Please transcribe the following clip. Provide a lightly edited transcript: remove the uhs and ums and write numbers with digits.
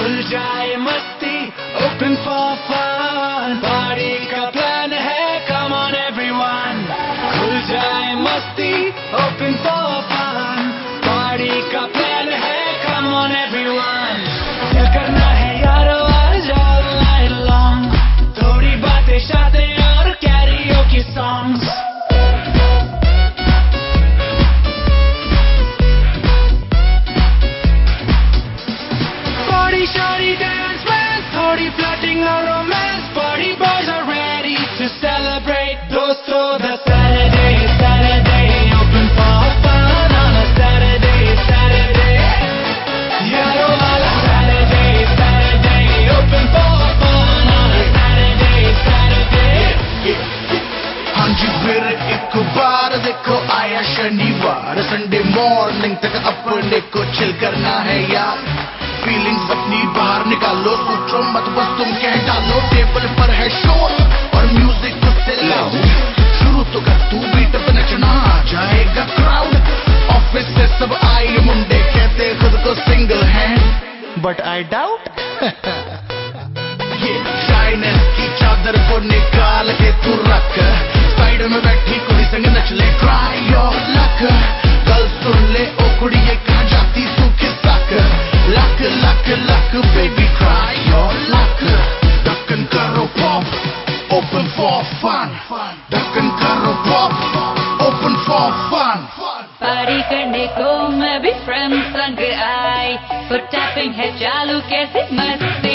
खुल जाए मस्ती, open for fun, party का प्लान है, come on everyone. खुल जाए मस्ती, open for fun, party का प्लान है, come on everyone. क्या करना है यारो आज all night long, थोड़ी बातें शातें और karaoke songs. Body shoddy dance man, thodi flirting or romance, party boys are ready to celebrate. Dosto, the Saturday, open for fun on a Saturday. Yaro wala Saturday, open for fun on a Saturday. हाँ जी फिर एक बार देखो आया शनिवार, Sunday morning तक अपने को chill करना है यार. फीलिंग्स अपनी बाहर निकालो, सोचो मत बस तुम कह डालो. टेबल पर है शोर और म्यूजिक उससे लाउड, शुरू तो कर तू बीट पे नचना, आ जाएगा क्राउड. ऑफिस से सब आए मुंडे, कहते खुद को single hand, but I doubt. ये शाइनेस की चादर को निकाल के तू रख, साइड में बैठी कोई संग नच ले, ट्राई योर लक. गल सुन ले ओ कुड़िए, कहाँ जाती तू खिसक, luck luck luck baby try your luck. ढक्कन करो पॉप, ओपन फॉर फन, ढक्कन करो pop, open for fun. Party करने को मैं भी फ्रेंड संग आई, फुट टैपिंग है चालू कैसे मस्ती.